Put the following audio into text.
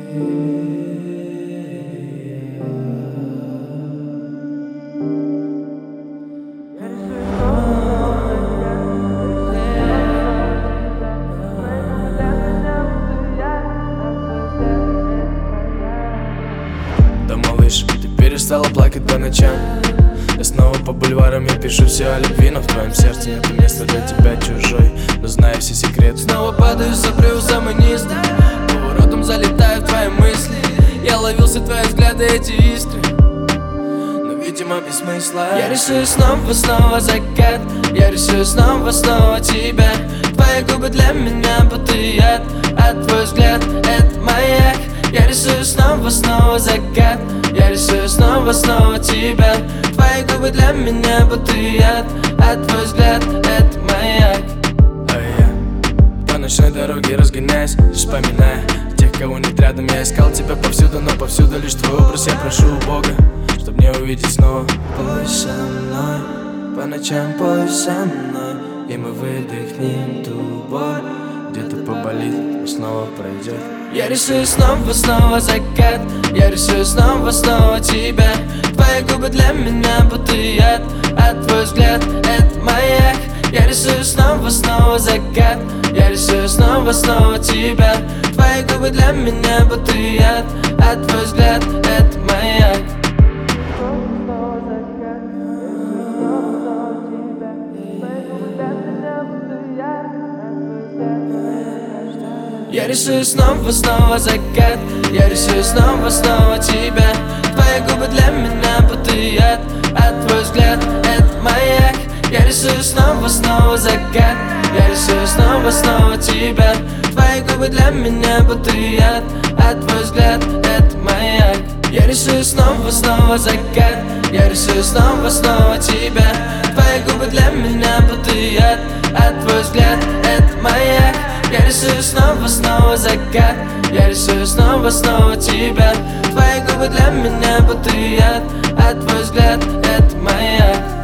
Да, малыш, ты перестала плакать по ночам. Я снова по бульварам, я пишу все о любви, но в твоем сердце нету места для тебя, чужой. Но знаю все секреты. Снова падаю, запрю в самый низ, поворотом залетаю в твои мысли. Я ловил все твои взгляды, эти искры, но, видимо, без смысла. Я рисую снова закат. Я рисую снова тебя. Твои губы для меня будто яд, а твой взгляд — это маяк. Я рисую снова закат. Я рисую снова тебя. Твои губы для меня будто яд, а твой взгляд — это маяк. А я по ночной дороге разгоняюсь, лишь вспоминая тех, кого нет рядом. Я искал тебя повсюду, но повсюду лишь твой образ. Я прошу у Бога, чтоб не увидеть снова. Пой со мной, по ночам пой со мной, и мы выдохнем ту боль. Где-то поболит, но снова пройдет. Я рисую снова закат. Я рисую снова тебя. Твои губы для меня будто яд, а твой взгляд — это маяк. Я рисую снова закат. Я рисую снова тебя. Твои губы для меня будто яд, а твой взгляд — это маяк. Я рисую снова закат. Я рисую снова тебя. Твои губы для меня будто яд, а твой взгляд — это маяк. Я рисую снова закат. Я рисую снова тебя. Твои губы для меня будто яд, а твой взгляд — это маяк. Я рисую снова закат. Я рисую снова тебя. Твои губы для меня будто яд, а твой взгляд — это маяк. Я рисую снова закат. Я рисую снова тебя. Твои губы для меня будто яд, а твой взгляд — это маяк.